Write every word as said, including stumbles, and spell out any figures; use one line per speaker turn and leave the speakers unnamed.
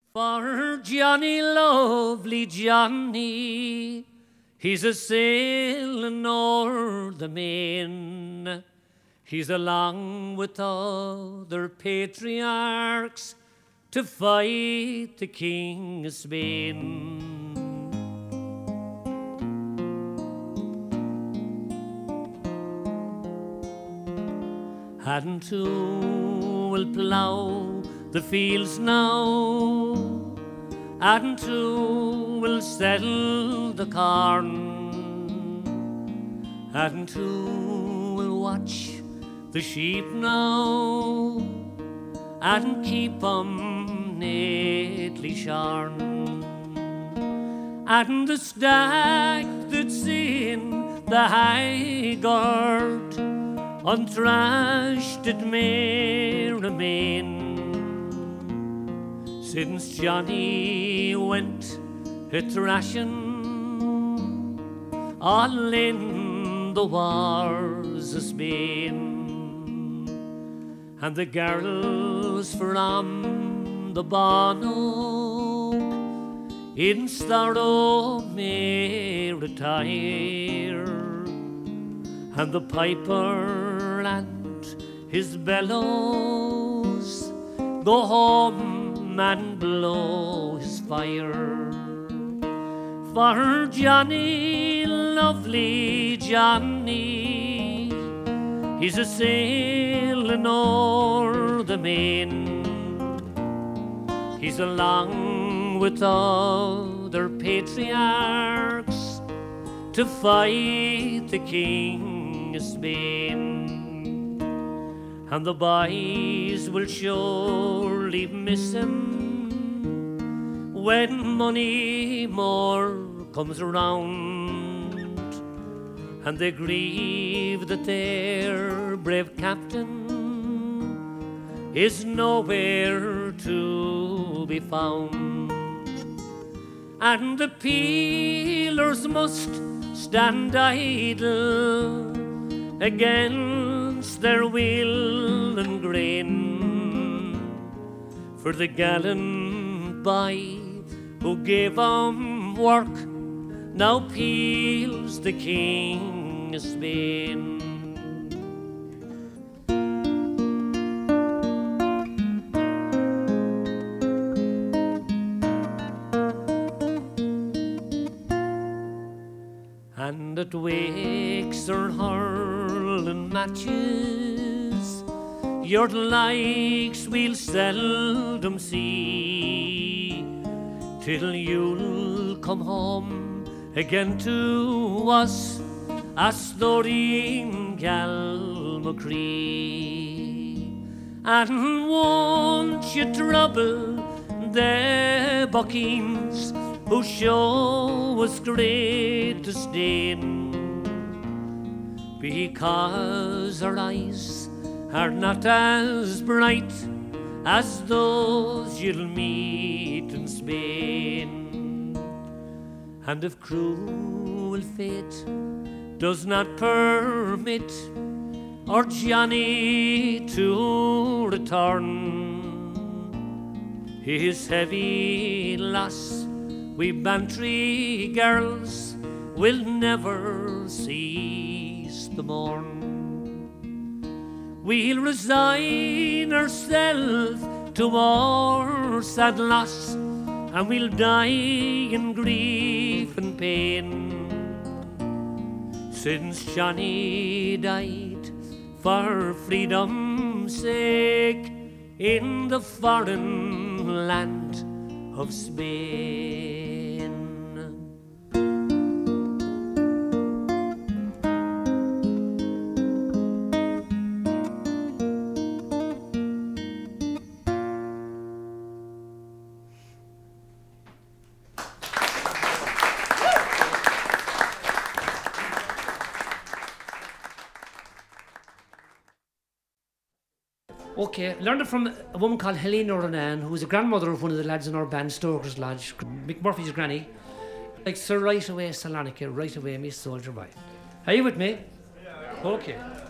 For Johnny, lovely Johnny, he's a sailing o'er the main. He's along with other patriarchs to fight the King of Spain. And two will plough the fields now, and two will settle the corn, and two will watch the sheep now, and keep 'em neatly shorn. And the stack that's in the high guard, unthrashed it may remain, since Johnny went a thrashing all in the wars of Spain. And the girls from the Bono in sorrow may retire, and the piper and his bellows go home and blow his fire. For Johnny, lovely Johnny, he's a sailing o'er the main. He's along with other patriarchs to fight the King of Spain. And the boys will surely miss him when money more comes around, and they grieve that their brave captain is nowhere to be found. And the peelers must stand idle against their will and grain, for the gallant boy who gave 'em work now peels the King of Spain. And at wakes or hurling matches, your likes we'll seldom see, till you'll come home again to us, a storying Galmacree. And won't you trouble the buckings who show us great disdain, because our eyes are not as bright as those you'll meet in Spain. And if cruel fate does not permit our Johnny to return, his heavy loss we Bantry girls will never cease to mourn. We'll resign ourselves to our sad loss, and we'll die in grief and pain, since Johnny died for freedom's sake in the foreign land of Spain. Okay, learned it from a woman called Helena Ronan, who was a grandmother of one of the lads in our band, Stoker's Lodge, Mick Murphy's granny. Like, so right away, Salonica, right away, Miss Soldier Boy. Are you with me? Yeah. Okay.